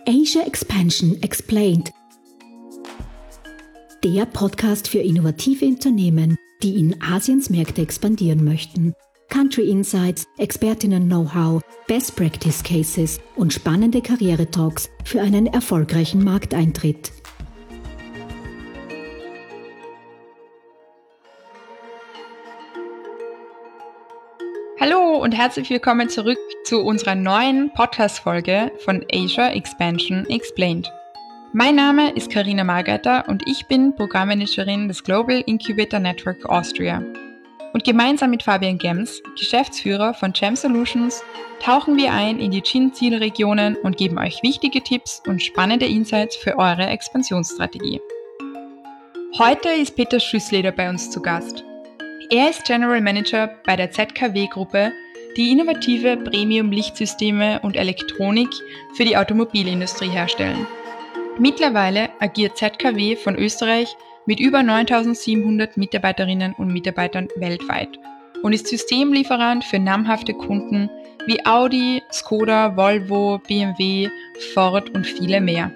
Asia Expansion Explained. Der Podcast für innovative Unternehmen, die in Asiens Märkte expandieren möchten. Country Insights, Expertinnen-Know-how, Best Practice Cases und spannende Karriere-Talks für einen erfolgreichen Markteintritt. Hallo und herzlich willkommen zurück zu unserer neuen Podcast-Folge von Asia Expansion Explained. Mein Name ist Karina Margater und ich bin Programmmanagerin des Global Incubator Network Austria. Und gemeinsam mit Fabian Gems, Geschäftsführer von GEM Solutions, tauchen wir ein in die GIN-Zielregionen und geben euch wichtige Tipps und spannende Insights für eure Expansionsstrategie. Heute ist Peter Schüssleder bei uns zu Gast. Er ist General Manager bei der ZKW-Gruppe, die innovative Premium-Lichtsysteme und Elektronik für die Automobilindustrie herstellen. Mittlerweile agiert ZKW von Österreich mit über 9.700 Mitarbeiterinnen und Mitarbeitern weltweit und ist Systemlieferant für namhafte Kunden wie Audi, Skoda, Volvo, BMW, Ford und viele mehr.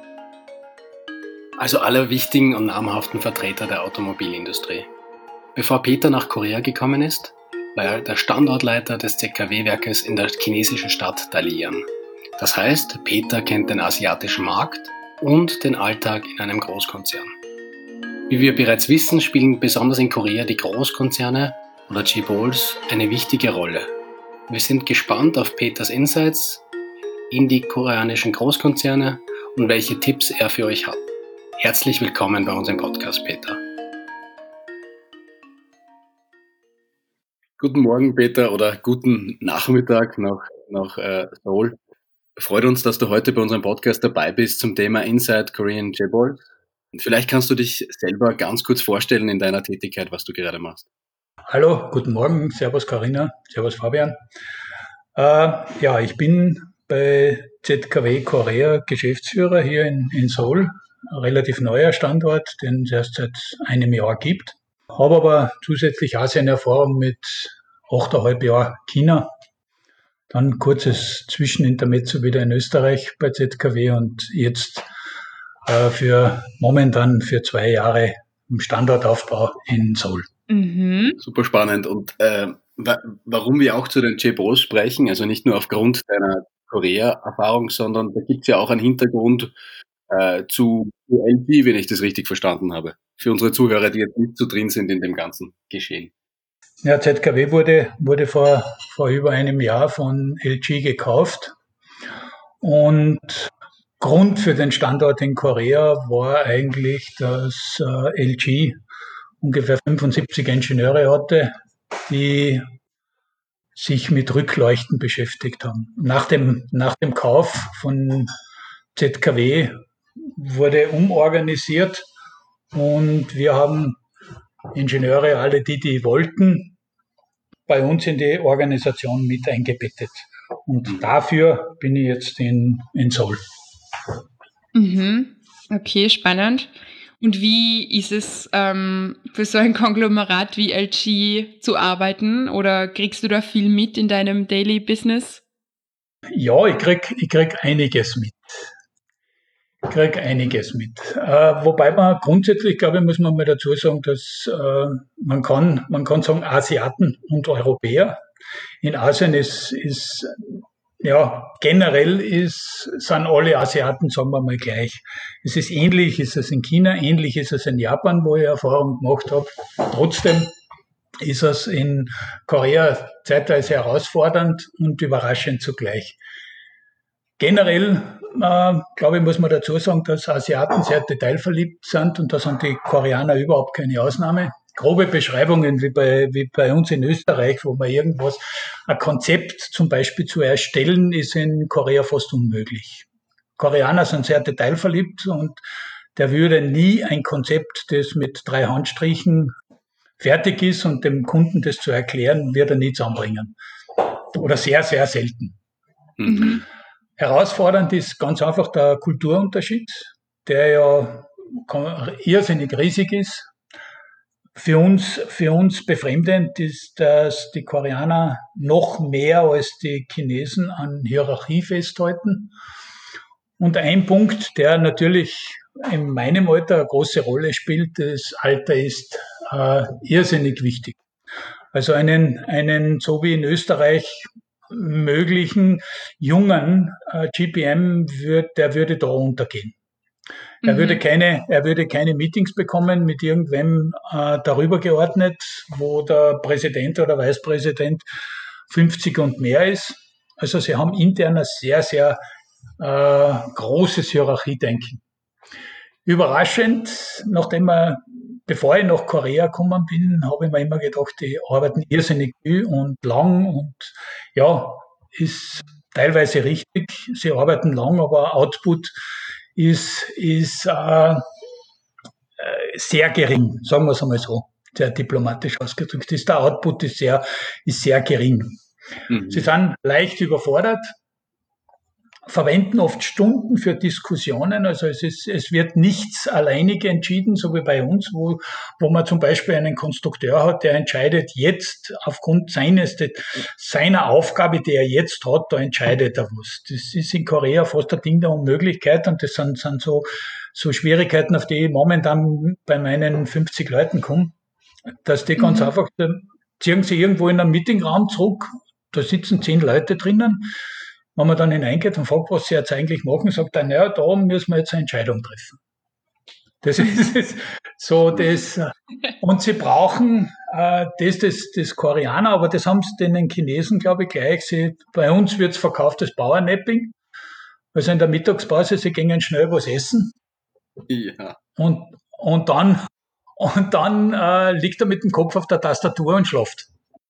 Also alle wichtigen und namhaften Vertreter der Automobilindustrie. Bevor Peter nach Korea gekommen ist, war er der Standortleiter des ZKW-Werkes in der chinesischen Stadt Dalian. Das heißt, Peter kennt den asiatischen Markt und den Alltag in einem Großkonzern. Wie wir bereits wissen, spielen besonders in Korea die Großkonzerne oder Chaebols eine wichtige Rolle. Wir sind gespannt auf Peters Insights in die koreanischen Großkonzerne und welche Tipps er für euch hat. Herzlich willkommen bei uns im Podcast, Peter. Guten Morgen, Peter, oder guten Nachmittag nach Seoul. Freut uns, dass du heute bei unserem Podcast dabei bist zum Thema Inside Korean Chaebol. Vielleicht kannst du dich selber ganz kurz vorstellen in deiner Tätigkeit, was du gerade machst. Hallo, guten Morgen, servus Carina, servus Fabian. Ich bin bei ZKW Korea Geschäftsführer hier in Seoul, ein relativ neuer Standort, den es erst seit einem Jahr gibt. Habe aber zusätzlich Asien-Erfahrung mit 8,5 Jahren China. Dann kurzes Zwischenintermezzo wieder in Österreich bei ZKW und jetzt momentan für 2 Jahre im Standortaufbau in Seoul. Mhm. Super spannend. Und warum wir auch zu den Chaebols sprechen, also nicht nur aufgrund deiner Korea-Erfahrung, sondern da gibt es ja auch einen Hintergrund zu LG, wenn ich das richtig verstanden habe. Für unsere Zuhörer, die jetzt nicht so drin sind in dem ganzen Geschehen. Ja, ZKW wurde vor über einem Jahr von LG gekauft. Und Grund für den Standort in Korea war eigentlich, dass LG ungefähr 75 Ingenieure hatte, die sich mit Rückleuchten beschäftigt haben. Nach dem Kauf von ZKW wurde umorganisiert und wir haben Ingenieure, alle die wollten, bei uns in die Organisation mit eingebettet. Und dafür bin ich jetzt in Seoul. Mhm. Okay, spannend. Und wie ist es für so ein Konglomerat wie LG zu arbeiten? Oder kriegst du da viel mit in deinem Daily Business? Ja, ich krieg einiges mit. Wobei man grundsätzlich, glaube ich, muss man mal dazu sagen, dass man kann sagen Asiaten und Europäer. In Asien generell sind alle Asiaten, sagen wir mal gleich. Es ist ähnlich, ist es in China, ähnlich ist es in Japan, wo ich Erfahrung gemacht habe. Trotzdem ist es in Korea zeitweise herausfordernd und überraschend zugleich. Generell, glaube ich, muss man dazu sagen, dass Asiaten sehr detailverliebt sind und da sind die Koreaner überhaupt keine Ausnahme. Grobe Beschreibungen wie bei uns in Österreich, wo man ein Konzept zum Beispiel zu erstellen, ist in Korea fast unmöglich. Koreaner sind sehr detailverliebt und der würde nie ein Konzept, das mit 3 Handstrichen fertig ist und dem Kunden das zu erklären, wird er nie zusammenbringen. Oder sehr, sehr selten. Mhm. Herausfordernd ist ganz einfach der Kulturunterschied, der ja irrsinnig riesig ist. Für uns befremdend ist, dass die Koreaner noch mehr als die Chinesen an Hierarchie festhalten Und ein Punkt, der natürlich in meinem Alter eine große Rolle spielt, das Alter ist irrsinnig wichtig. Also einen so wie in Österreich möglichen jungen GPM der würde da untergehen. Er würde keine Meetings bekommen mit irgendwem darüber geordnet, wo der Präsident oder Vicepräsident 50 und mehr ist. Also sie haben intern ein sehr, sehr großes Hierarchiedenken. Überraschend, bevor ich nach Korea gekommen bin, habe ich mir immer gedacht, die arbeiten irrsinnig viel und lang und ja, ist teilweise richtig. Sie arbeiten lang, aber Output ist sehr gering, sagen wir es einmal so, sehr diplomatisch ausgedrückt. Der Output ist sehr gering. Sie sind leicht überfordert, verwenden oft Stunden für Diskussionen, also es wird nichts alleinig entschieden, so wie bei uns, wo man zum Beispiel einen Konstrukteur hat, der entscheidet jetzt aufgrund seiner Aufgabe, die er jetzt hat, da entscheidet er was. Das ist in Korea fast ein Ding der Unmöglichkeit und das sind so Schwierigkeiten, auf die ich momentan bei meinen 50 Leuten komme, dass die ganz einfach, ziehen sie irgendwo in einen Meetingraum zurück, da sitzen 10 Leute drinnen. Wenn man dann hineingeht und fragt, was sie jetzt eigentlich machen, sagt er, naja, da müssen wir jetzt eine Entscheidung treffen. Das ist so das. Und sie brauchen das Koreaner, aber das haben sie den Chinesen, glaube ich, gleich. Bei uns wird es verkauft als Powernapping. Also in der Mittagspause, sie gehen schnell was essen. Ja. Und dann liegt er mit dem Kopf auf der Tastatur und schläft.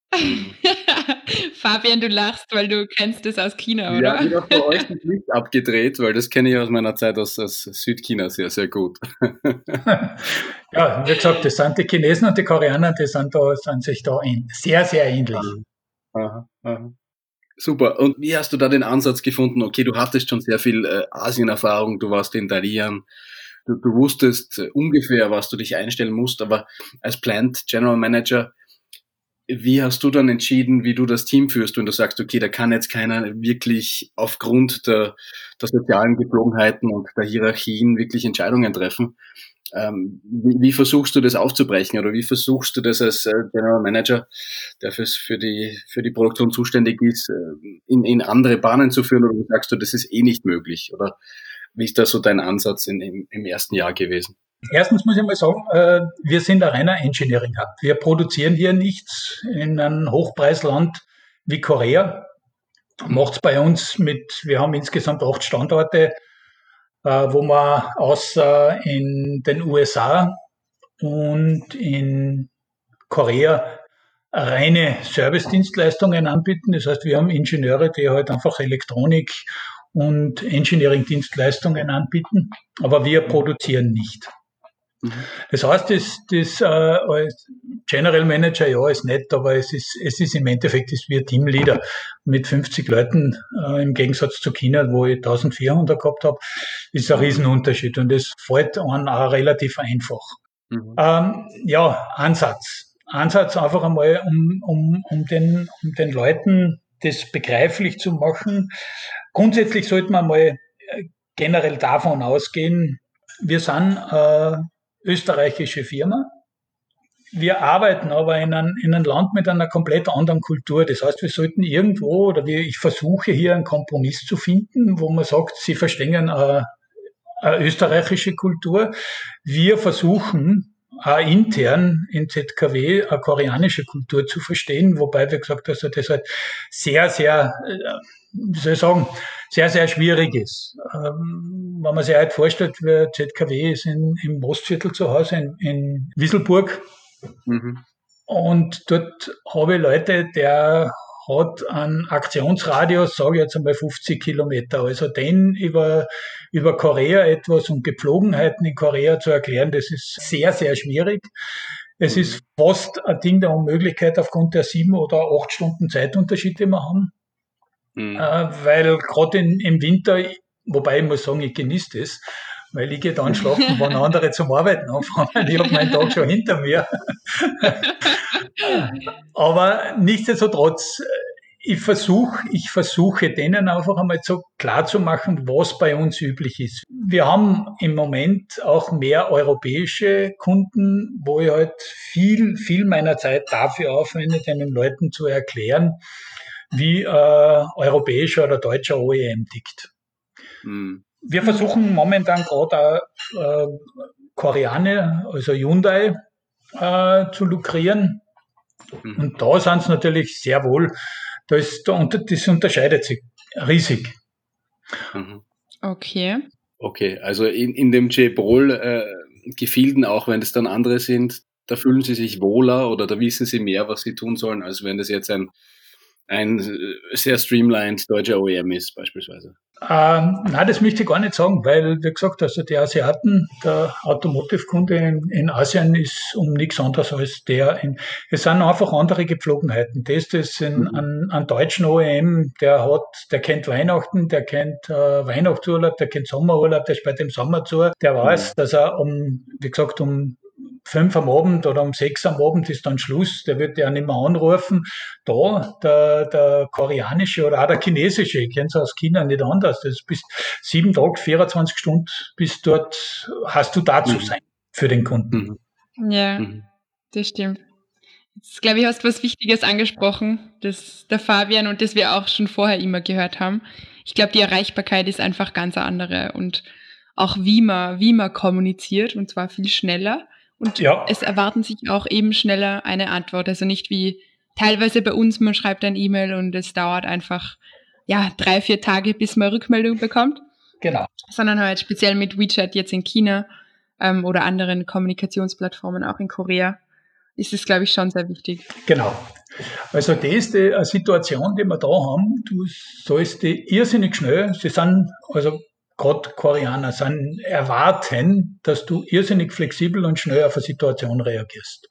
Fabian, du lachst, weil du kennst das aus China, oder? Ja, ich habe bei euch das Licht abgedreht, weil das kenne ich aus meiner Zeit aus Südchina sehr, sehr gut. Ja, wie gesagt, das sind die Chinesen und die Koreaner, die sind sich da sehr, sehr ähnlich. Aha. Super. Und wie hast du da den Ansatz gefunden? Okay, du hattest schon sehr viel Asien-Erfahrung, du warst in Dalian, du wusstest ungefähr, was du dich einstellen musst, aber als Plant General Manager, wie hast du dann entschieden, wie du das Team führst, wenn du sagst, okay, da kann jetzt keiner wirklich aufgrund der sozialen Gepflogenheiten und der Hierarchien wirklich Entscheidungen treffen? Wie versuchst du das aufzubrechen oder wie versuchst du das als General Manager, der für die Produktion zuständig ist, in andere Bahnen zu führen, oder sagst du, das ist eh nicht möglich? Oder wie ist da so dein Ansatz im ersten Jahr gewesen? Erstens muss ich mal sagen, wir sind ein reiner Engineering Hub. Wir produzieren hier nichts in einem Hochpreisland wie Korea. Macht's bei uns wir haben insgesamt 8 Standorte, wo wir außer in den USA und in Korea reine Service-Dienstleistungen anbieten. Das heißt, wir haben Ingenieure, die halt einfach Elektronik und Engineering-Dienstleistungen anbieten, aber wir produzieren nicht. Das heißt, das als General Manager, ja, ist nett, aber es ist im Endeffekt, ist wie ein Teamleader mit 50 Leuten, im Gegensatz zu China, wo ich 1400 gehabt habe, ist ein Riesenunterschied und es fällt einem auch relativ einfach. Ansatz einfach einmal, um den Leuten das begreiflich zu machen. Grundsätzlich sollte man mal generell davon ausgehen, wir sind österreichische Firma. Wir arbeiten aber in einem Land mit einer komplett anderen Kultur. Das heißt, wir sollten irgendwo, ich versuche hier einen Kompromiss zu finden, wo man sagt, sie verstehen eine österreichische Kultur. Wir versuchen auch intern in ZKW eine koreanische Kultur zu verstehen, wobei wir gesagt haben, dass das halt sehr, sehr, sehr, sehr schwierig ist. Wenn man sich halt vorstellt, ZKW ist im Ostviertel zu Hause, in Wisselburg. Und dort habe ich Leute, der hat einen Aktionsradius, sage ich jetzt einmal 50 Kilometer. Also den über Korea etwas und Gepflogenheiten in Korea zu erklären, das ist sehr, sehr schwierig. Es ist fast ein Ding der Unmöglichkeit aufgrund der 7 oder 8 Stunden Zeitunterschied, die wir haben. Weil gerade im Winter, wobei ich muss sagen, ich genieße das, weil ich gehe dann schlafen, wenn andere zum Arbeiten anfangen. Ich habe meinen Tag schon hinter mir. Aber nichtsdestotrotz, ich versuche denen einfach einmal so klar zu machen, was bei uns üblich ist. Wir haben im Moment auch mehr europäische Kunden, wo ich halt viel meiner Zeit dafür aufwende, den Leuten zu erklären, wie europäischer oder deutscher OEM tickt. Wir versuchen momentan gerade Koreaner, also Hyundai, zu lukrieren. Und da sind es natürlich sehr wohl, das unterscheidet sich riesig. Okay. Okay, also in dem J-Bol-Gefilden, auch wenn es dann andere sind, da fühlen sie sich wohler oder da wissen sie mehr, was sie tun sollen, als wenn das jetzt ein sehr streamlined deutscher OEM ist, beispielsweise. Nein, das möchte ich gar nicht sagen, weil, wie gesagt, also die Asiaten, der Automotive-Kunde in Asien ist um nichts anderes als es sind einfach andere Gepflogenheiten. An deutschen OEM, der kennt Weihnachten, der kennt Weihnachtsurlaub, der kennt Sommerurlaub, der spielt im Sommer zu, der weiß, dass er um 5 am Abend oder um 6 am Abend ist dann Schluss, der wird ja nicht mehr anrufen. Da, der koreanische oder auch der chinesische, ich kenne es aus China nicht anders, das bist 7 Tage, 24 Stunden bis dort, hast du da zu sein für den Kunden. Ja, das stimmt. Jetzt, glaube ich, hast du was Wichtiges angesprochen, das der Fabian und das wir auch schon vorher immer gehört haben. Ich glaube, die Erreichbarkeit ist einfach ganz eine andere und auch wie man kommuniziert und zwar viel schneller. Und es erwarten sich auch eben schneller eine Antwort. Also nicht wie teilweise bei uns, man schreibt ein E-Mail und es dauert einfach 3-4 Tage, bis man Rückmeldung bekommt. Genau. Sondern halt speziell mit WeChat jetzt in China oder anderen Kommunikationsplattformen auch in Korea ist es, glaube ich, schon sehr wichtig. Genau. Also das ist die Situation, die wir da haben. Du sollst die irrsinnig schnell, sie sind, also gerade Koreaner erwarten, dass du irrsinnig flexibel und schnell auf eine Situation reagierst.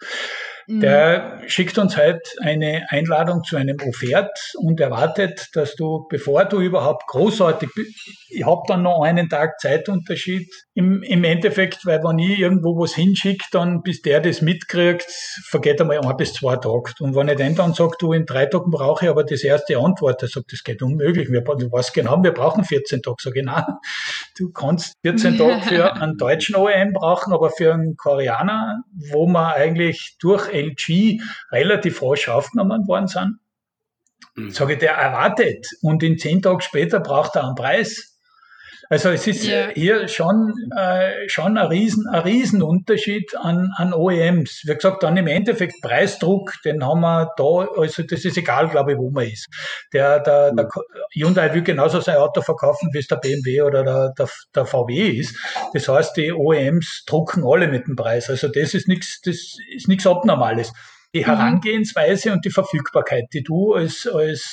Der schickt uns halt eine Einladung zu einem Offert und erwartet, dass du, bevor du überhaupt großartig, ich habe dann noch einen Tag Zeitunterschied im Endeffekt, weil wenn ich irgendwo was hinschicke, dann bis der das mitkriegt, vergeht einmal 1 bis 2 Tage. Und wenn ich dann sage, du, in 3 Tagen brauche ich aber das erste Antwort, der sagt, das geht unmöglich, du weißt genau, wir brauchen 14 Tage. Sag ich, nein, du kannst 14 Tage für einen deutschen OEM brauchen, aber für einen Koreaner, wo man eigentlich durch LG relativ rasch aufgenommen worden sind, sage ich, der erwartet und in 10 Tagen später braucht er einen Preis. Also es ist hier schon ein Riesenunterschied an OEMs. Wie gesagt, dann im Endeffekt Preisdruck, den haben wir da, also das ist egal, glaube ich, wo man ist. Der Hyundai will genauso sein Auto verkaufen, wie es der BMW oder der VW ist. Das heißt, die OEMs drucken alle mit dem Preis. Also das ist nichts Abnormales. Die Herangehensweise und die Verfügbarkeit, die du als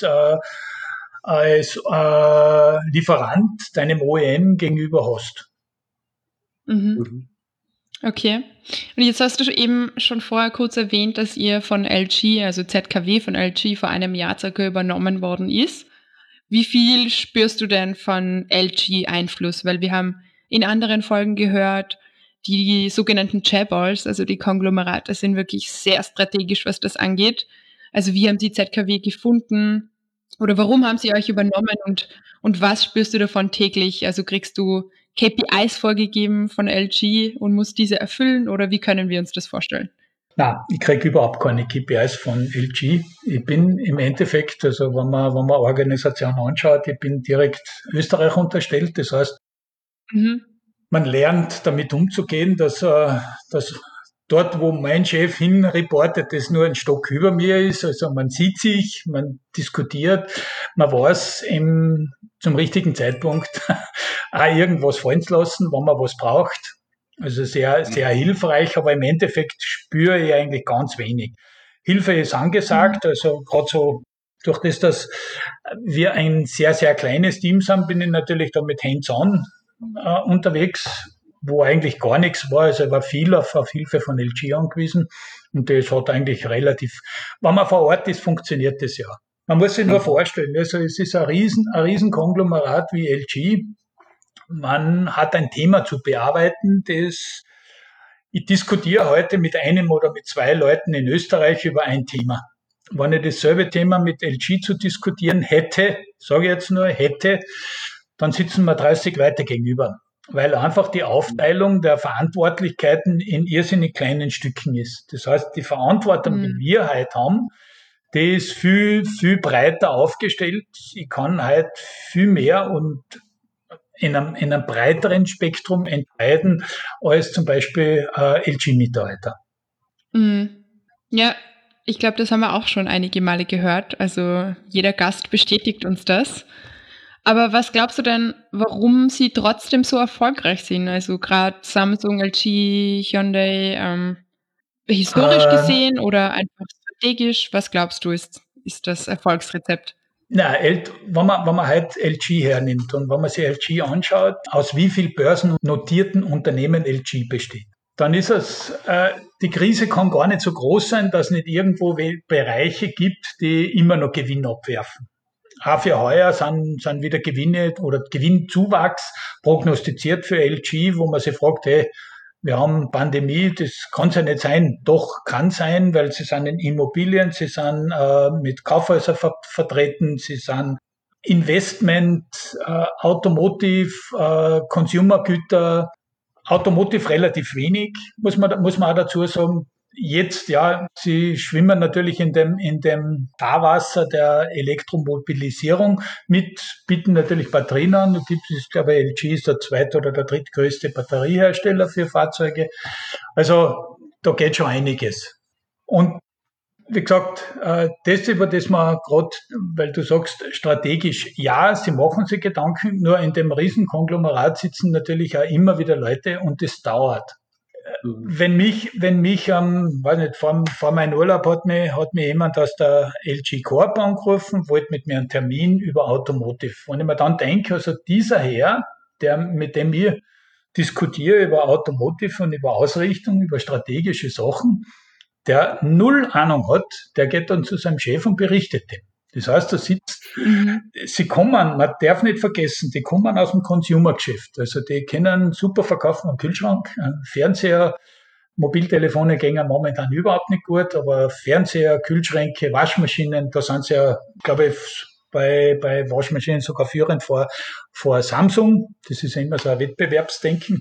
Lieferant deinem OEM gegenüber hast. Okay. Und jetzt hast du eben schon vorher kurz erwähnt, dass ihr von LG, also ZKW von LG, vor einem Jahr circa übernommen worden ist. Wie viel spürst du denn von LG Einfluss? Weil wir haben in anderen Folgen gehört, die sogenannten Chaebols, also die Konglomerate, sind wirklich sehr strategisch, was das angeht. Also wie haben die ZKW gefunden? Oder warum haben sie euch übernommen und was spürst du davon täglich? Also kriegst du KPIs vorgegeben von LG und musst diese erfüllen oder wie können wir uns das vorstellen? Nein, ich kriege überhaupt keine KPIs von LG. Ich bin im Endeffekt, also wenn man Organisation anschaut, ich bin direkt Österreich unterstellt. Das heißt, man lernt damit umzugehen, dass dort, wo mein Chef hin reportet, das nur ein Stock über mir ist. Also man sieht sich, man diskutiert, man weiß zum richtigen Zeitpunkt auch irgendwas fallen zu lassen, wenn man was braucht. Also sehr, sehr hilfreich, aber im Endeffekt spüre ich eigentlich ganz wenig. Hilfe ist angesagt, also gerade so durch das, dass wir ein sehr, sehr kleines Team sind, bin ich natürlich da mit Hands-on unterwegs, wo eigentlich gar nichts war. Also ich war viel auf Hilfe von LG angewiesen und das hat eigentlich relativ, wenn man vor Ort ist, funktioniert das ja. Man muss sich nur vorstellen, also es ist ein riesen Konglomerat wie LG. Man hat ein Thema zu bearbeiten, ich diskutiere heute mit einem oder mit 2 Leuten in Österreich über ein Thema. wenn ich dasselbe Thema mit LG zu diskutieren hätte, sage ich jetzt nur, hätte, dann sitzen wir 30 Leute gegenüber. Weil einfach die Aufteilung der Verantwortlichkeiten in irrsinnig kleinen Stücken ist. Das heißt, die Verantwortung, die wir heute haben, die ist viel, viel breiter aufgestellt. Ich kann halt viel mehr und in einem breiteren Spektrum entscheiden als zum Beispiel LG-Mitarbeiter. Ja, ich glaube, das haben wir auch schon einige Male gehört. Also jeder Gast bestätigt uns das. Aber was glaubst du denn, warum sie trotzdem so erfolgreich sind? Also gerade Samsung, LG, Hyundai, historisch gesehen oder einfach strategisch? Was glaubst du, ist das Erfolgsrezept? Na, wenn man halt LG hernimmt und wenn man sich LG anschaut, aus wie viel börsennotierten Unternehmen LG besteht, dann ist es, die Krise kann gar nicht so groß sein, dass es nicht irgendwo Bereiche gibt, die immer noch Gewinn abwerfen. Auch für heuer sind wieder Gewinne oder Gewinnzuwachs prognostiziert für LG, wo man sich fragt, hey, wir haben Pandemie, das kann es ja nicht sein. Doch, kann sein, weil sie sind in Immobilien, sie sind mit Kaufhäusern vertreten, sie sind Investment, Automotive, Consumergüter, Automotive relativ wenig, muss man auch dazu sagen. Jetzt, ja, sie schwimmen natürlich in dem Fahrwasser der Elektromobilisierung mit, bieten natürlich Batterien an. Da gibt es, glaube ich, LG ist der zweite oder der drittgrößte Batteriehersteller für Fahrzeuge. Also da geht schon einiges. Und wie gesagt, das, über das man gerade, weil du sagst, strategisch, ja, sie machen sich Gedanken, nur in dem Riesenkonglomerat sitzen natürlich auch immer wieder Leute und das dauert. Wenn mich, weiß nicht, vor meinem Urlaub hat mich jemand aus der LG Corp angerufen, wollte mit mir einen Termin über Automotive. Und ich mir dann denke, also dieser Herr, mit dem ich diskutiere über Automotive und über Ausrichtung, über strategische Sachen, der null Ahnung hat, der geht dann zu seinem Chef und berichtet dem. Das heißt, da sitzt, sie kommen, man darf nicht vergessen, die kommen aus dem Consumer-Geschäft. Also die können super verkaufen einen Kühlschrank, einen Fernseher, Mobiltelefone gehen momentan überhaupt nicht gut, aber Fernseher, Kühlschränke, Waschmaschinen, da sind sie ja, glaube ich, bei Waschmaschinen sogar führend vor Samsung. Das ist ja immer so ein Wettbewerbsdenken.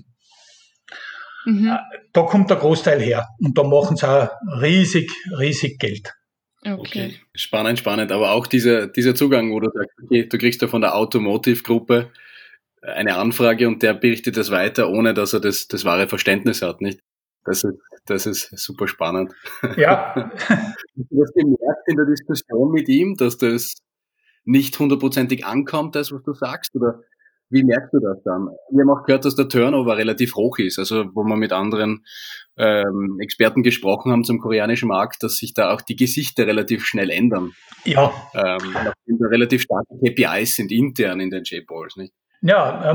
Da kommt der Großteil her und da machen sie auch riesig Geld. Okay. Spannend. Aber auch dieser Zugang, wo du sagst, okay, du kriegst ja von der Automotive-Gruppe eine Anfrage und der berichtet das weiter, ohne dass er das wahre Verständnis hat, nicht? Das ist super spannend. Ja. Hast du das gemerkt in der Diskussion mit ihm, dass das nicht hundertprozentig ankommt, das, was du sagst? Oder wie merkst du das dann? Wir haben auch gehört, dass der Turnover relativ hoch ist, also wo wir mit anderen Experten gesprochen haben zum koreanischen Markt, dass sich da auch die Gesichter relativ schnell ändern. Ja. Nachdem da relativ starke KPIs sind intern in den J-Balls, nicht? Ja,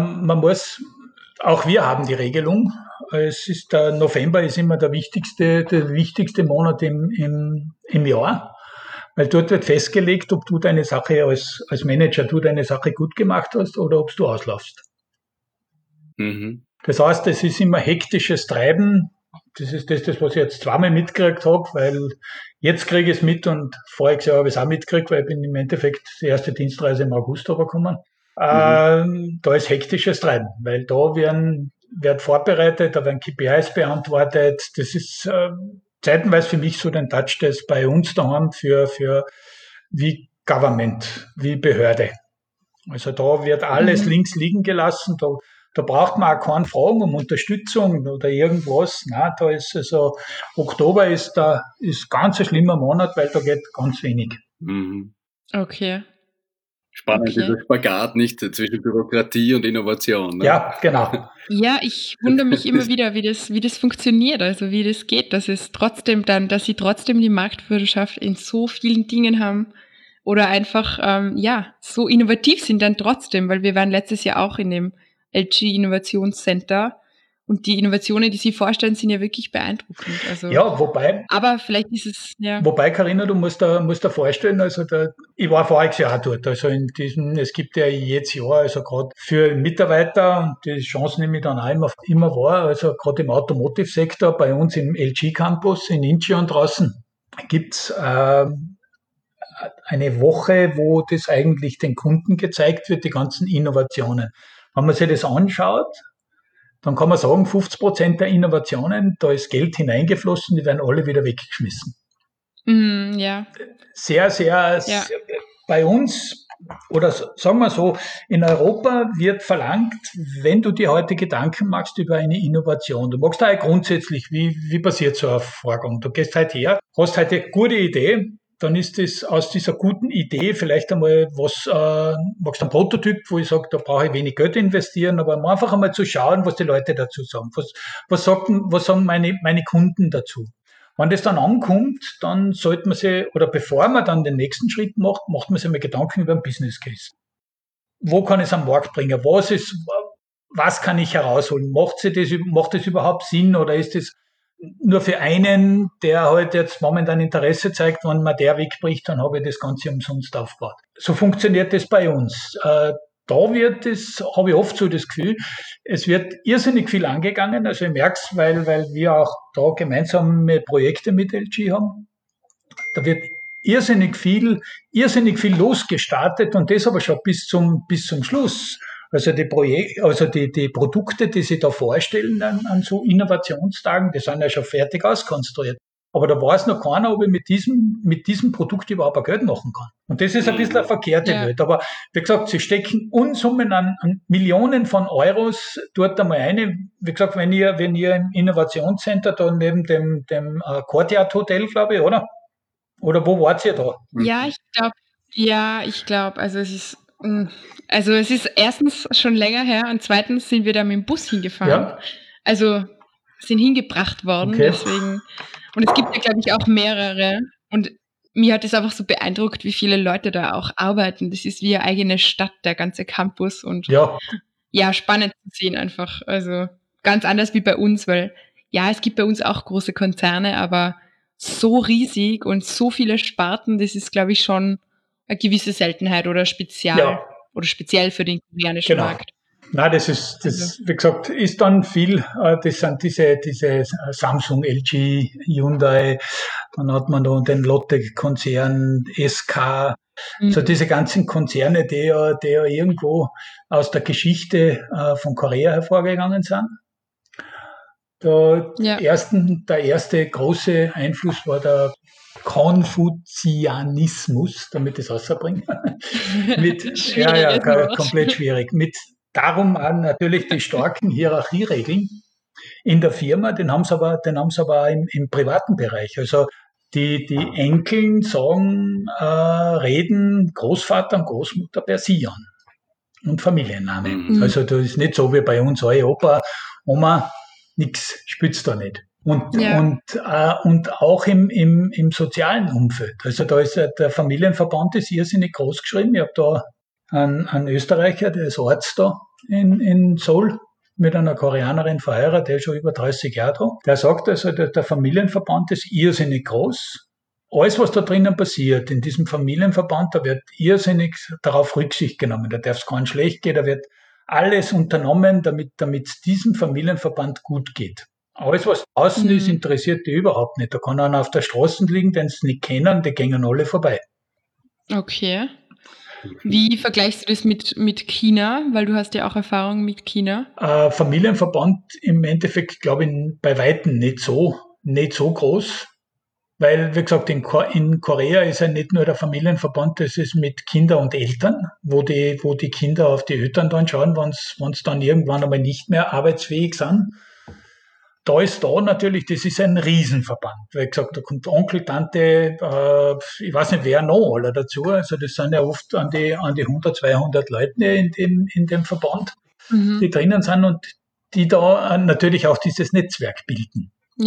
auch wir haben die Regelung. Der November ist immer der wichtigste Monat im Jahr, weil dort wird festgelegt, ob du deine Sache als Manager, deine Sache gut gemacht hast oder ob du auslaufst. Mhm. Das heißt, es ist immer hektisches Treiben. Das ist das, was ich jetzt zweimal mitgekriegt habe, weil jetzt kriege ich es mit und voriges Jahr habe ich es auch mitgekriegt, weil ich bin im Endeffekt die erste Dienstreise im August runtergekommen. Da ist hektisches Treiben, weil da wird vorbereitet, da werden KPIs beantwortet. Das ist zeitenweise für mich so den Touch, das bei uns daheim für wie Government, wie Behörde. Also da wird alles links liegen gelassen, da braucht man auch keine Fragen um Unterstützung oder irgendwas. Nein, da ist also Oktober ist ganz ein schlimmer Monat, weil da geht ganz wenig. Okay. Spannend, dieser Spagat, nicht zwischen Bürokratie und Innovation. Ne? Ja, genau. Ja, ich wundere mich immer wieder, wie das funktioniert, also wie das geht, dass sie trotzdem die Marktführerschaft in so vielen Dingen haben oder einfach, so innovativ sind dann trotzdem, weil wir waren letztes Jahr auch in dem LG Innovationscenter und die Innovationen, die sie vorstellen, sind ja wirklich beeindruckend. Also, ja, wobei, Carina, du musst dir vorstellen, also ich war voriges Jahr auch dort, also es gibt ja jedes Jahr, also gerade für Mitarbeiter, die Chance nehme ich dann auch immer wahr, also gerade im Automotive-Sektor, bei uns im LG Campus in Incheon draußen, gibt's eine Woche, wo das eigentlich den Kunden gezeigt wird, die ganzen Innovationen. Wenn man sich das anschaut, dann kann man sagen, 50% der Innovationen, da ist Geld hineingeflossen, die werden alle wieder weggeschmissen. Ja. Sehr, bei uns, oder sagen wir so, in Europa wird verlangt, wenn du dir heute Gedanken machst über eine Innovation, du magst da grundsätzlich, wie passiert so ein Vorgang? Du gehst halt her, hast halt eine gute Idee, dann ist es aus dieser guten Idee vielleicht einmal magst du einen Prototyp, wo ich sage, da brauche ich wenig Geld investieren, aber einfach einmal zu schauen, was die Leute dazu sagen. Was sagen meine Kunden dazu? Wenn das dann ankommt, dann sollte man sich, oder bevor man dann den nächsten Schritt macht man sich mal Gedanken über einen Business Case. Wo kann ich es am Markt bringen? Was kann ich herausholen? Macht das überhaupt Sinn oder ist das nur für einen, der halt jetzt momentan Interesse zeigt, wenn man der wegbricht, dann habe ich das Ganze umsonst aufgebaut. So funktioniert das bei uns. Da habe ich oft so das Gefühl, es wird irrsinnig viel angegangen. Also ich merke es, weil wir auch da gemeinsame Projekte mit LG haben. Da wird irrsinnig viel losgestartet und das aber schon bis zum Schluss. Also die Produkte, die sie da vorstellen an so Innovationstagen, die sind ja schon fertig auskonstruiert. Aber da weiß noch keiner, ob ich mit diesem Produkt überhaupt ein Geld machen kann. Und das ist ein bisschen eine verkehrte Welt. Aber wie gesagt, sie stecken Unsummen an Millionen von Euros dort einmal rein. Wie gesagt, wenn ihr im Innovationscenter da neben dem Courtyard Hotel, glaube ich, oder? Oder wo wart ihr da? Ich glaube, also es ist erstens schon länger her und zweitens sind wir da mit dem Bus hingefahren. Ja. Also sind hingebracht worden, deswegen. Und es gibt ja, glaube ich, auch mehrere. Und mir hat es einfach so beeindruckt, wie viele Leute da auch arbeiten. Das ist wie eine eigene Stadt, der ganze Campus. Und ja, spannend zu sehen einfach. Also ganz anders wie bei uns, weil ja, es gibt bei uns auch große Konzerne, aber so riesig und so viele Sparten, das ist, glaube ich, schon eine gewisse Seltenheit oder speziell für den koreanischen Markt. Nein, wie gesagt, ist dann viel, das sind diese Samsung, LG, Hyundai, dann hat man noch den Lotte-Konzern, SK, so diese ganzen Konzerne, die ja irgendwo aus der Geschichte von Korea hervorgegangen sind. Der erste große Einfluss war der Konfuzianismus, damit ich es rausbringe. Komplett schwierig. Darum auch natürlich die starken Hierarchieregeln in der Firma, den haben sie aber auch im privaten Bereich. Also die Enkeln sagen, reden Großvater und Großmutter per Sie an und Familienname. Mhm. Also das ist nicht so wie bei uns, Opa, Oma, nix, spürt's da nicht. Und auch im sozialen Umfeld. Also da ist der Familienverband ist irrsinnig groß geschrieben. Ich habe da einen Österreicher, der ist Arzt da in Seoul, mit einer Koreanerin verheiratet, der ist schon über 30 Jahre da. Der sagt also, der Familienverband ist irrsinnig groß. Alles, was da drinnen passiert, in diesem Familienverband, da wird irrsinnig darauf Rücksicht genommen. Da darf es keinen schlecht gehen, da wird alles unternommen, damit es diesem Familienverband gut geht. Alles, was außen ist, interessiert die überhaupt nicht. Da kann einer auf der Straße liegen, den sie nicht kennen, die gehen alle vorbei. Okay. Wie vergleichst du das mit China? Weil du hast ja auch Erfahrung mit China. Familienverband im Endeffekt, glaube ich, bei Weitem nicht so groß. Weil, wie gesagt, in Korea ist ja nicht nur der Familienverband, das ist mit Kindern und Eltern, wo die Kinder auf die Eltern dann schauen, wenn sie dann irgendwann einmal nicht mehr arbeitsfähig sind. Da ist natürlich, das ist ein Riesenverband. Wie gesagt, da kommt Onkel, Tante, ich weiß nicht, wer noch alle dazu. Also das sind ja oft an die 100, 200 Leute in dem Verband, die drinnen sind und die da natürlich auch dieses Netzwerk bilden.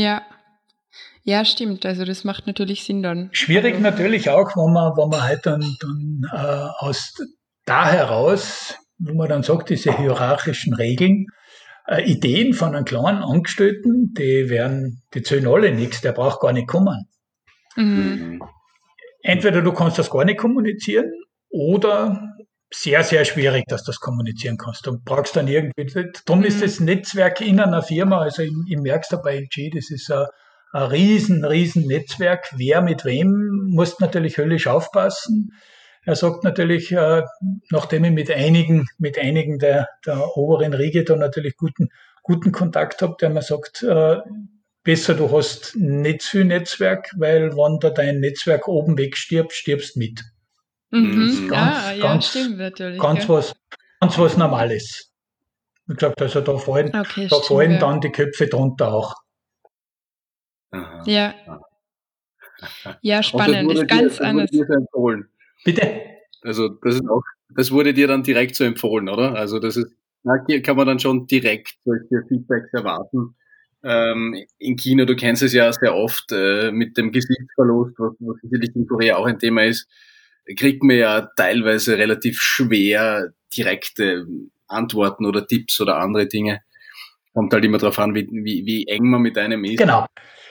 Ja, stimmt. Also das macht natürlich Sinn dann. Schwierig natürlich auch, wenn man halt dann aus da heraus, wo man dann sagt, diese hierarchischen Regeln, Ideen von einem kleinen Angestellten, die zählen alle nichts, der braucht gar nicht kommen. Mhm. Entweder du kannst das gar nicht kommunizieren oder sehr, sehr schwierig, dass du das kommunizieren kannst. Du brauchst dann irgendwie, darum ist das Netzwerk in einer Firma, also ich merke es da bei LG, das ist ein riesen Netzwerk. Wer mit wem, muss natürlich höllisch aufpassen. Er sagt natürlich, nachdem ich mit einigen der oberen Riege da natürlich guten Kontakt habe, der mir sagt, besser du hast nicht viel Netzwerk, weil wenn da dein Netzwerk oben wegstirbt, stirbst mit. Das ist stimmt natürlich. Ganz was Normales. Wie gesagt, also da fallen dann die Köpfe drunter auch. Aha. Ja. Ja, spannend. Ist ganz anders. Empfohlen. Bitte? Also das wurde dir dann direkt so empfohlen, oder? Also hier kann man dann schon direkt solche Feedbacks erwarten. In China, du kennst es ja sehr oft mit dem Gesichtsverlust, was sicherlich in Korea auch ein Thema ist, kriegt man ja teilweise relativ schwer direkte Antworten oder Tipps oder andere Dinge. Kommt halt immer darauf an, wie eng man mit einem ist. Genau.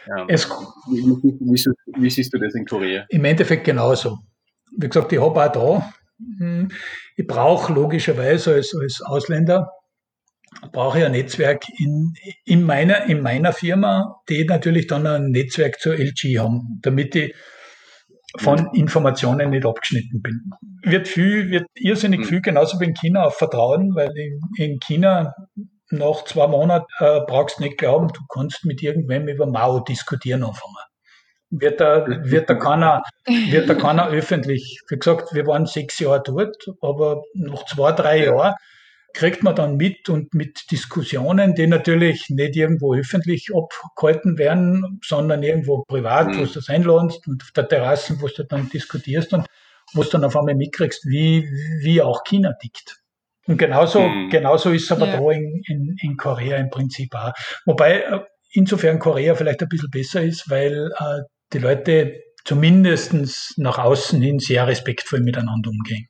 Wie siehst du das in Korea? Im Endeffekt genauso. Wie gesagt, ich habe auch da, ich brauche logischerweise als Ausländer, brauche ich ein Netzwerk in meiner Firma, die natürlich dann ein Netzwerk zur LG haben, damit ich von Informationen nicht abgeschnitten bin. Wird irrsinnig viel, genauso wie in China, auf Vertrauen, weil in China nach 2 Monaten brauchst du nicht glauben, du kannst mit irgendwem über Mao diskutieren anfangen. Wird da keiner öffentlich. Wie gesagt, wir waren 6 Jahre dort, aber nach 2, 3 Jahren kriegt man dann mit Diskussionen, die natürlich nicht irgendwo öffentlich abgehalten werden, sondern irgendwo privat, wo du das einladest und auf der Terrasse, wo du dann diskutierst und wo du dann auf einmal mitkriegst, wie auch China tickt. Und genauso ist es aber da in Korea im Prinzip auch. Wobei insofern Korea vielleicht ein bisschen besser ist, weil die Leute zumindest nach außen hin sehr respektvoll miteinander umgehen.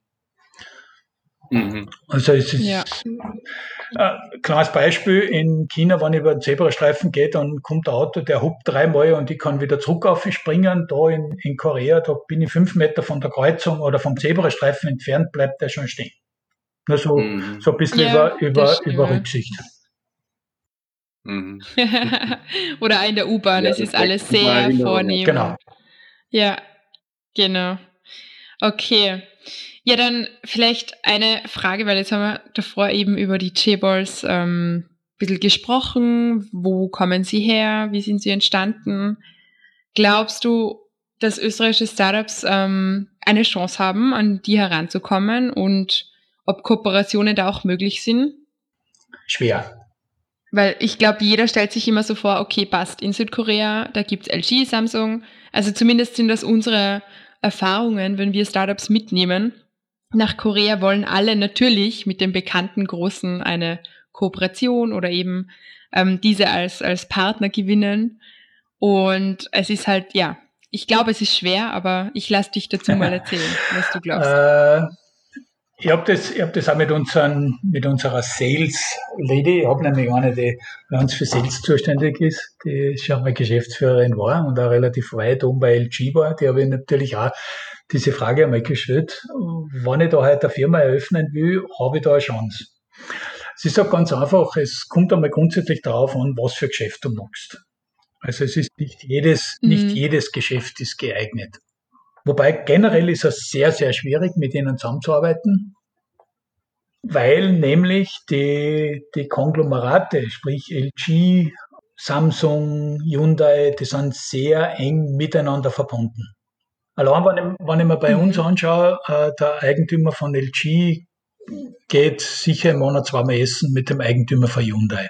Also es ist kleines Beispiel, in China, wenn ich über den Zebrastreifen gehe, dann kommt der Auto, der hupt 3-mal und ich kann wieder zurück aufspringen. Da in Korea, da bin ich 5 Meter von der Kreuzung oder vom Zebrastreifen entfernt, bleibt der schon stehen. Nur so ein bisschen über Rücksicht. Oder in der U-Bahn, es ist alles sehr vornehm. Genau. Ja, genau. Okay. Ja, dann vielleicht eine Frage, weil jetzt haben wir davor eben über die Chaebols ein bisschen gesprochen. Wo kommen sie her? Wie sind sie entstanden? Glaubst du, dass österreichische Startups eine Chance haben, an die heranzukommen und ob Kooperationen da auch möglich sind? Schwer. Weil ich glaube, jeder stellt sich immer so vor, okay, passt, in Südkorea, da gibt's LG, Samsung. Also zumindest sind das unsere Erfahrungen, wenn wir Startups mitnehmen. Nach Korea wollen alle natürlich mit den bekannten Großen eine Kooperation oder eben diese als Partner gewinnen. Und es ist halt, ich glaube, es ist schwer, aber ich lasse dich dazu mal erzählen, was du glaubst. Ich hab das auch mit unserer Sales Lady. Ich habe nämlich eine, die bei uns für Sales zuständig ist, die schon mal Geschäftsführerin war und auch relativ weit oben bei LG war. Die habe ich natürlich auch diese Frage einmal gestellt. Wenn ich da heute eine Firma eröffnen will, habe ich da eine Chance? Es ist auch ganz einfach, es kommt einmal grundsätzlich darauf an, was für Geschäft du machst. Also es ist nicht jedes Geschäft ist geeignet. Wobei generell ist es sehr, sehr schwierig, mit ihnen zusammenzuarbeiten, weil nämlich die Konglomerate, sprich LG, Samsung, Hyundai, die sind sehr eng miteinander verbunden. Allein wenn ich mir bei uns anschaue, der Eigentümer von LG geht sicher im Monat 2-mal essen mit dem Eigentümer von Hyundai.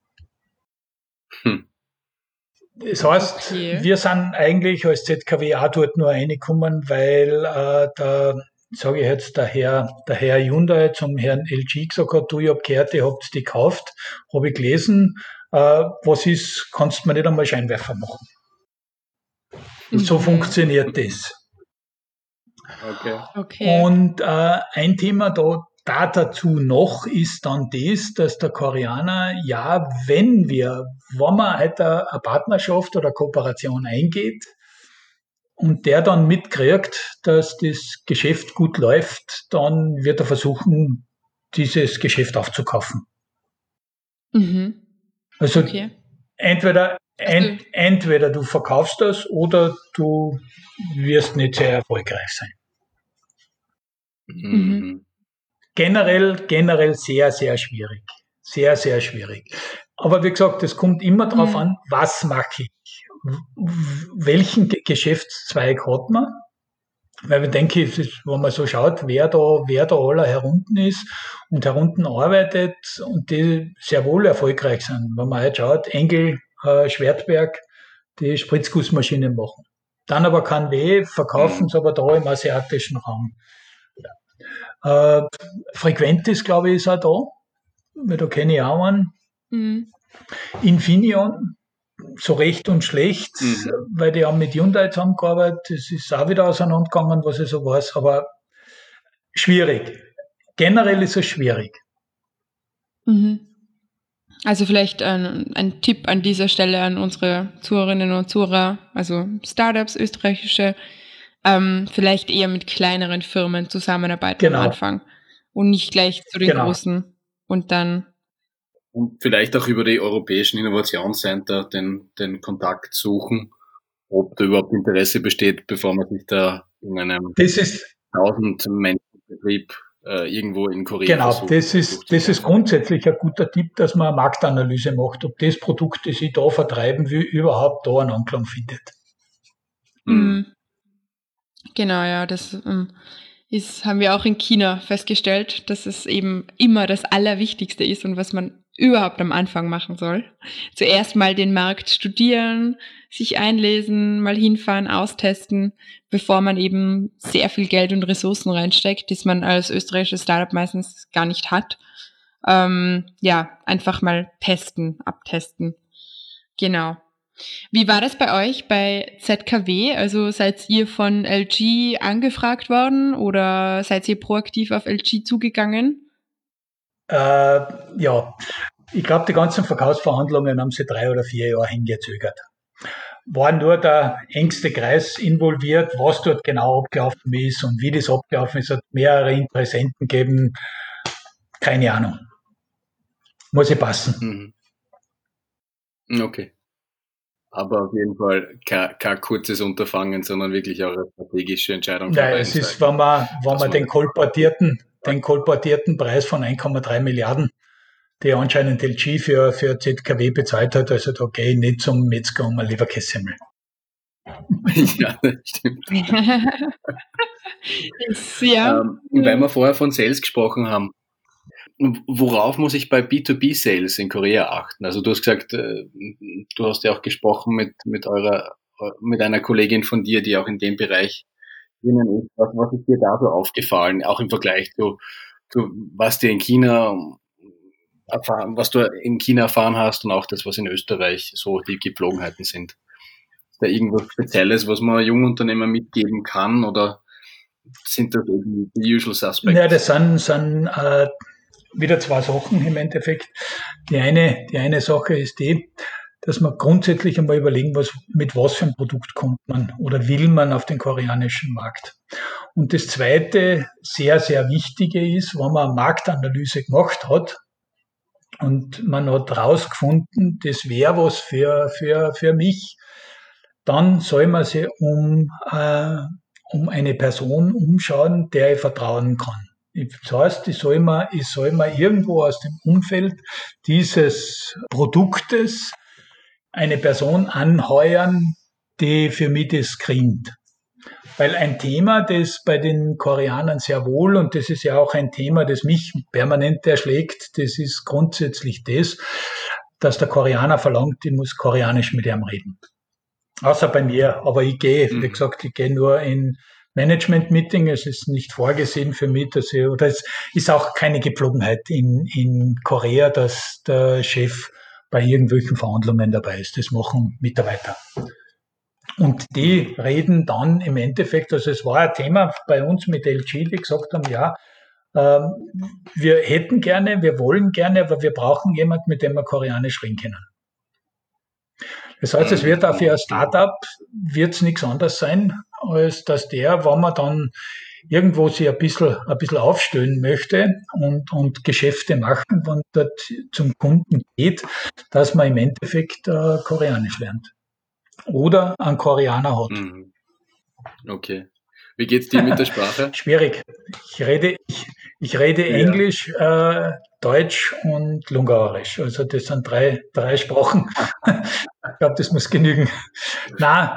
Das heißt, wir sind eigentlich als ZKW auch dort nur reingekommen, weil sage ich jetzt, der Herr Hyundai zum Herrn LG gesagt hat, du, ich habe gehört, ihr habt die gekauft, habe ich gelesen, was ist, kannst du mir nicht einmal Scheinwerfer machen. Und so funktioniert das. Okay. Und ein Thema dazu noch ist dann das, dass der Koreaner, wenn man halt eine Partnerschaft oder Kooperation eingeht und der dann mitkriegt, dass das Geschäft gut läuft, dann wird er versuchen, dieses Geschäft aufzukaufen. Also entweder Entweder du verkaufst das oder du wirst nicht sehr erfolgreich sein. Mhm. Generell sehr, sehr schwierig. Sehr, sehr schwierig. Aber wie gesagt, es kommt immer darauf an, was mache ich? Welchen Geschäftszweig hat man? Weil ich denke, wenn man so schaut, wer da aller herunten ist und herunten arbeitet und die sehr wohl erfolgreich sind. Wenn man halt schaut, Engel, Schwertberg, die Spritzgussmaschinen machen. Dann aber kein Weh, verkaufen es aber da im asiatischen Raum. Frequentis, glaube ich, ist auch da, weil da kenne ich auch einen. Infineon, so recht und schlecht, weil die haben mit Hyundai zusammengearbeitet. Das ist auch wieder auseinandergegangen, was ich so weiß, aber schwierig. Generell ist es schwierig. Also vielleicht ein Tipp an dieser Stelle an unsere Zuhörerinnen und Zuhörer, also Startups, österreichische, vielleicht eher mit kleineren Firmen zusammenarbeiten am Anfang und nicht gleich zu den großen und dann. Und vielleicht auch über die europäischen Innovationscenter den Kontakt suchen, ob da überhaupt Interesse besteht, bevor man sich da in einem 1000-Menschen-Betrieb irgendwo in Korea versucht. Das ist grundsätzlich ein guter Tipp, dass man eine Marktanalyse macht, ob das Produkt, das ich da vertreiben will, überhaupt da einen Anklang findet. Genau, ja, das haben wir auch in China festgestellt, dass es eben immer das Allerwichtigste ist und was man überhaupt am Anfang machen soll. Zuerst mal den Markt studieren, sich einlesen, mal hinfahren, austesten, bevor man eben sehr viel Geld und Ressourcen reinsteckt, das man als österreichisches Startup meistens gar nicht hat. Einfach mal abtesten. Genau. Wie war das bei euch bei ZKW? Also seid ihr von LG angefragt worden oder seid ihr proaktiv auf LG zugegangen? Ich glaube, die ganzen Verkaufsverhandlungen haben sie 3 oder 4 Jahre hingezögert. War nur der engste Kreis involviert, was dort genau abgelaufen ist und wie das abgelaufen ist, hat mehrere Interessenten gegeben. Keine Ahnung. Muss ich passen. Okay. Aber auf jeden Fall kein kurzes Unterfangen, sondern wirklich auch eine strategische Entscheidung. Nein, es ist, wenn man den kolportierten Preis von 1,3 Milliarden, die anscheinend LG für ZKW bezahlt hat, also da gehe ich nicht zum Metzger um eine Leberkässemmel. Ja, das stimmt. Weil wir vorher von Sales gesprochen haben, worauf muss ich bei B2B-Sales in Korea achten? Also du hast gesagt, du hast ja auch gesprochen mit einer Kollegin von dir, die auch in dem Bereich drinnen ist. Was ist dir da so aufgefallen, auch im Vergleich zu was du in China erfahren hast und auch das, was in Österreich so die Gepflogenheiten sind? Ist da irgendwas Spezielles, was man Jungunternehmern mitgeben kann oder sind das eben die usual suspects? Ja, das sind wieder 2 Sachen im Endeffekt. Die eine Sache ist die, dass man grundsätzlich einmal überlegen, mit was für ein Produkt kommt man oder will man auf den koreanischen Markt. Und das zweite sehr, sehr wichtige ist, wenn man eine Marktanalyse gemacht hat und man hat rausgefunden, das wäre was für mich, dann soll man sich um eine Person umschauen, der ich vertrauen kann. Das heißt, ich soll mir irgendwo aus dem Umfeld dieses Produktes eine Person anheuern, die für mich das screent. Weil ein Thema, das bei den Koreanern sehr wohl, und das ist ja auch ein Thema, das mich permanent erschlägt, das ist grundsätzlich das, dass der Koreaner verlangt, ich muss Koreanisch mit ihm reden. Außer bei mir, aber ich gehe, wie gesagt, nur in Management-Meeting, es ist nicht vorgesehen für mich, oder es ist auch keine Gepflogenheit in Korea, dass der Chef bei irgendwelchen Verhandlungen dabei ist. Das machen Mitarbeiter. Und die reden dann im Endeffekt, also es war ein Thema bei uns mit LG, die gesagt haben, ja, wir hätten gerne, wir wollen gerne, aber wir brauchen jemanden, mit dem wir Koreanisch reden können. Das heißt, es wird auch für ein Startup wird's nichts anderes sein, als dass wenn man dann irgendwo sich ein bisschen aufstellen möchte und Geschäfte machen, wenn dort zum Kunden geht, dass man im Endeffekt Koreanisch lernt. Oder einen Koreaner hat. Mhm. Okay. Wie geht's dir mit der Sprache? Schwierig. Ich rede Englisch, Deutsch und Lungarisch. Also das sind drei Sprachen. Ich glaube, das muss genügen. Nein,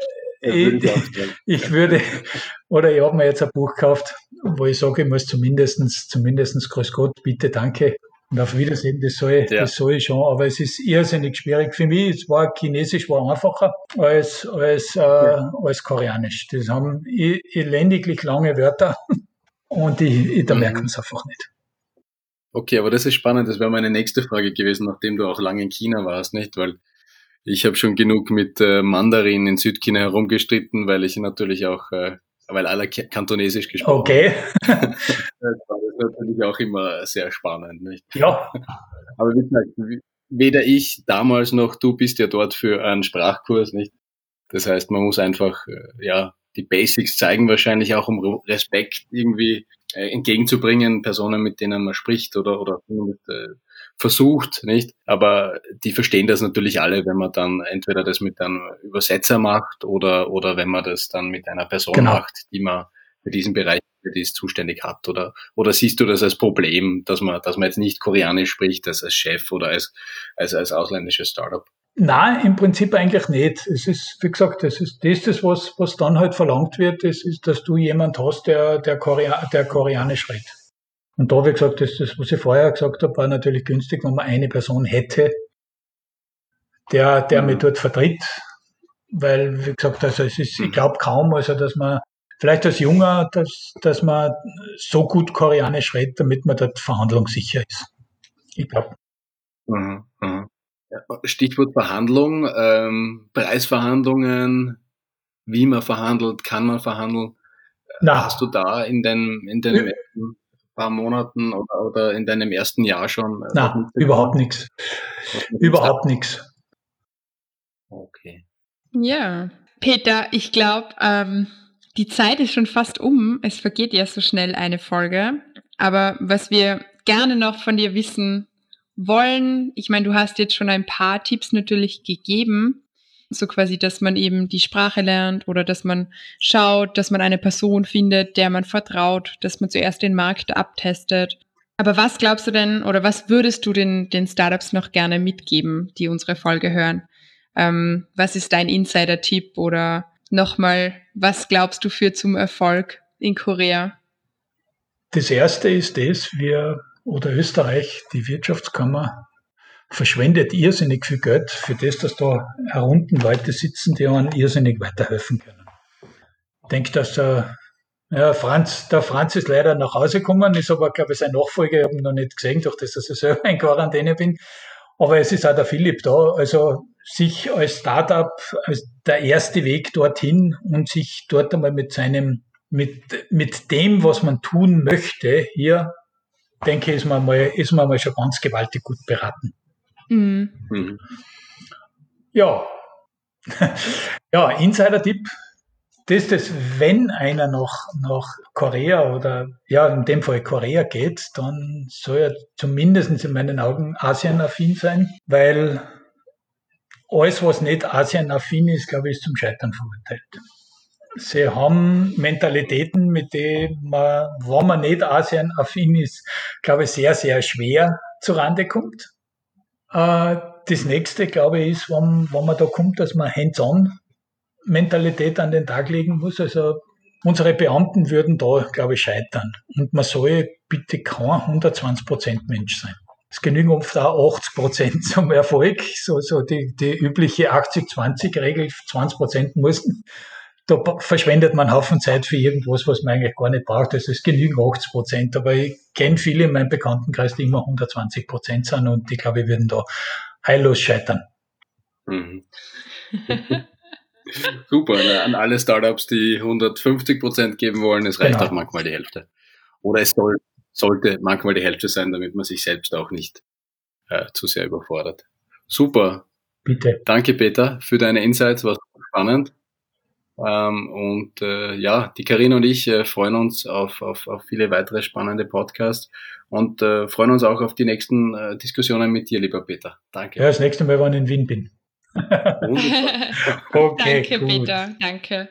ich habe mir jetzt ein Buch gekauft, wo ich sage, ich muss zumindest Grüß Gott, bitte, danke und auf Wiedersehen, das soll ich schon, aber es ist irrsinnig schwierig für mich. Chinesisch war einfacher als Koreanisch. Das haben elendiglich lange Wörter und da merkt man es einfach nicht. Okay, aber das ist spannend. Das wäre meine nächste Frage gewesen, nachdem du auch lange in China warst, nicht? Weil ich habe schon genug mit Mandarin in Südchina herumgestritten, weil ich natürlich auch, weil alle Kantonesisch gesprochen haben. Okay. Das war natürlich auch immer sehr spannend, nicht? Ja. Aber wie gesagt, weder ich damals noch du bist ja dort für einen Sprachkurs, nicht? Das heißt, man muss einfach, die Basics zeigen wahrscheinlich auch, um Respekt irgendwie entgegenzubringen, Personen, mit denen man spricht oder versucht, nicht? Aber die verstehen das natürlich alle, wenn man dann entweder das mit einem Übersetzer macht oder wenn man das dann mit einer Person macht, die man für diesen Bereich zuständig hat. Oder siehst du das als Problem, dass man jetzt nicht Koreanisch spricht, als Chef oder als ausländisches Startup? Nein, im Prinzip eigentlich nicht. Es ist, wie gesagt, das ist das, was dann halt verlangt wird, das ist, dass du jemand hast, der Koreanisch redet. Und da, wie gesagt, das, was ich vorher gesagt habe, war natürlich günstig, wenn man eine Person hätte, der mich dort vertritt. Weil, wie gesagt, also es ist, ich glaube kaum, also dass man vielleicht als Junger, dass man so gut Koreanisch redet, damit man dort verhandlungssicher ist. Ich glaube. Stichwort Verhandlung, Preisverhandlungen, wie man verhandelt, kann man verhandeln. Hast du da in den ersten paar Monaten oder in deinem ersten Jahr schon? Nein, überhaupt nichts. Überhaupt nichts. Okay. Ja, Peter, ich glaube, die Zeit ist schon fast um. Es vergeht ja so schnell eine Folge. Aber was wir gerne noch von dir wissen wollen, ich meine, du hast jetzt schon ein paar Tipps natürlich gegeben, so quasi, dass man eben die Sprache lernt oder dass man schaut, dass man eine Person findet, der man vertraut, dass man zuerst den Markt abtestet. Aber was glaubst du denn oder was würdest du den Startups noch gerne mitgeben, die unsere Folge hören? Was ist dein Insider-Tipp oder nochmal, was glaubst du führt zum Erfolg in Korea? Das erste ist Österreich, die Wirtschaftskammer, verschwendet irrsinnig viel Geld für das, dass da herunten Leute sitzen, die einem irrsinnig weiterhelfen können. Ich denke, dass der Franz ist leider nach Hause gekommen, ist aber, glaube ich, sein Nachfolger, ich habe ihn noch nicht gesehen, durch das, dass ich selber in Quarantäne bin. Aber es ist auch der Philipp da, also sich als Startup, als der erste Weg dorthin und sich dort einmal mit dem, was man tun möchte, hier, denke ich, ist man mal schon ganz gewaltig gut beraten. Mhm. Ja. Ja, Insider-Tipp. Das, wenn einer nach Korea oder in dem Fall Korea geht, dann soll er zumindest in meinen Augen Asien-affin sein, weil alles, was nicht Asien-affin ist, glaube ich, ist zum Scheitern verurteilt. Sie haben Mentalitäten, mit denen man, wenn man nicht Asien-affin ist, glaube ich, sehr, sehr schwer zurande kommt. Das nächste, glaube ich, ist, wenn man da kommt, dass man hands-on Mentalität an den Tag legen muss. Also unsere Beamten würden da, glaube ich, scheitern. Und man soll bitte kein 120% Mensch sein. Es genügen oft auch 80% zum Erfolg. So die übliche 80-20-Regel, 20% mussten. Da verschwendet man einen Haufen Zeit für irgendwas, was man eigentlich gar nicht braucht. Also es genügen 80%. Aber ich kenne viele in meinem Bekanntenkreis, die immer 120% sind und die, glaube ich, würden da heillos scheitern. Mhm. Super, an alle Startups, die 150% geben wollen, es reicht auch manchmal die Hälfte. Oder es sollte manchmal die Hälfte sein, damit man sich selbst auch nicht zu sehr überfordert. Super. Bitte. Danke, Peter, für deine Insights, war spannend. Die Carina und ich freuen uns auf viele weitere spannende Podcasts und freuen uns auch auf die nächsten Diskussionen mit dir, lieber Peter. Danke. Ja, das nächste Mal, wenn ich in Wien bin. Okay, danke, gut. Peter. Danke.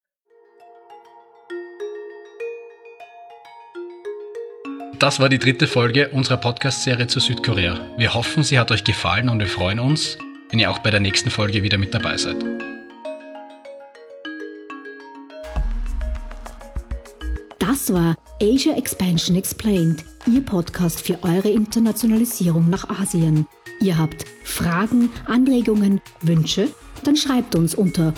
Das war die 3. Folge unserer Podcast-Serie zu Südkorea. Wir hoffen, sie hat euch gefallen und wir freuen uns, wenn ihr auch bei der nächsten Folge wieder mit dabei seid. Das war Asia Expansion Explained, Ihr Podcast für eure Internationalisierung nach Asien. Ihr habt Fragen, Anregungen, Wünsche? Dann schreibt uns unter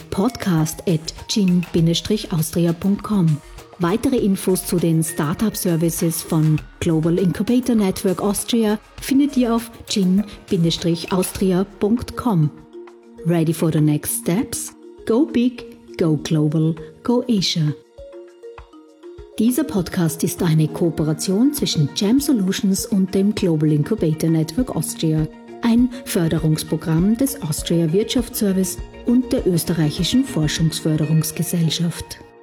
podcast@jin-austria.com. Weitere Infos zu den Startup-Services von Global Incubator Network Austria findet ihr auf jin-austria.com. Ready for the next steps? Go big, go global, go Asia. Dieser Podcast ist eine Kooperation zwischen Jam Solutions und dem Global Incubator Network Austria, ein Förderungsprogramm des Austria Wirtschaftsservice und der österreichischen Forschungsförderungsgesellschaft.